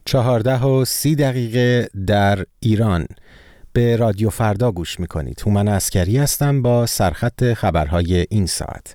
14:30 در ایران. به رادیو فردا گوش میکنید. هومن عسکری هستم با سرخط خبرهای این ساعت.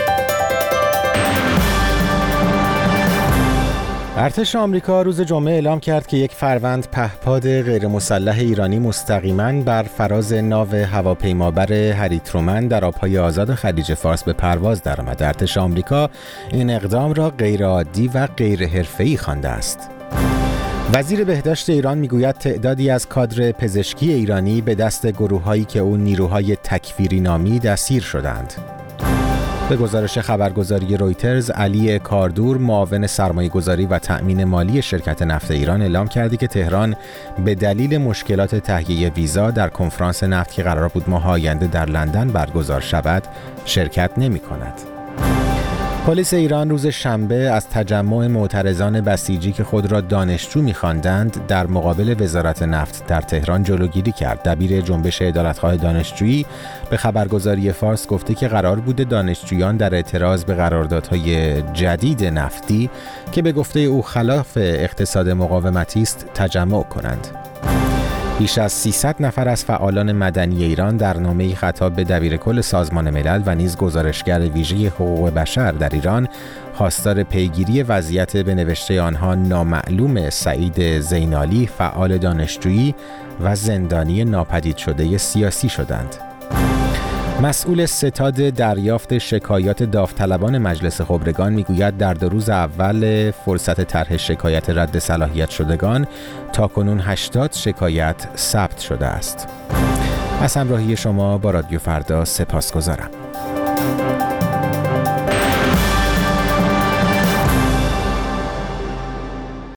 ارتش آمریکا روز جمعه اعلام کرد که یک فروند پهپاد غیر مسلح ایرانی مستقیما بر فراز ناو هواپیمابر هری ترومن در آبهای آزاد خلیج فارس به پرواز درآمد. ارتش آمریکا این اقدام را غیرعادی و غیر حرفه‌ای خوانده است. وزیر بهداشت ایران میگوید تعدادی از کادر پزشکی ایرانی به دست گروه‌هایی که او نیروهای تکفیری نامید اسیر شدند. به گزارش خبرگزاری رویترز، علی کاردور، معاون سرمایه‌گذاری و تأمین مالی شرکت نفت ایران اعلام کرده که تهران به دلیل مشکلات تهیه ویزا در کنفرانس نفت که قرار بود ماه آینده در لندن برگزار شود، شرکت نمی‌کند. پلیس ایران روز شنبه از تجمع معترضان بسیجی که خود را دانشجو می‌خواندند در مقابل وزارت نفت در تهران جلوگیری کرد. دبیر جنبش عدالتخواه دانشجویی به خبرگزاری فارس گفته که قرار بوده دانشجویان در اعتراض به قراردادهای جدید نفتی که به گفته او خلاف اقتصاد مقاومتی است تجمع کنند. بیش از 300 نفر از فعالان مدنی ایران در نامه‌ای خطاب به دبیرکل سازمان ملل و نیز گزارشگر ویژه حقوق بشر در ایران خواستار پیگیری وضعیت به نوشته آنها نامعلوم سعید زینالی، فعال دانشجویی و زندانی ناپدید شده سیاسی شدند. مسئول ستاد دریافت شکایات داوطلبان مجلس خبرگان میگوید در 2 روز اول فرصت طرح شکایت رد صلاحیت شدگان تاکنون 80 شکایت ثبت شده است. از همراهی شما با رادیو فردا سپاسگزارم.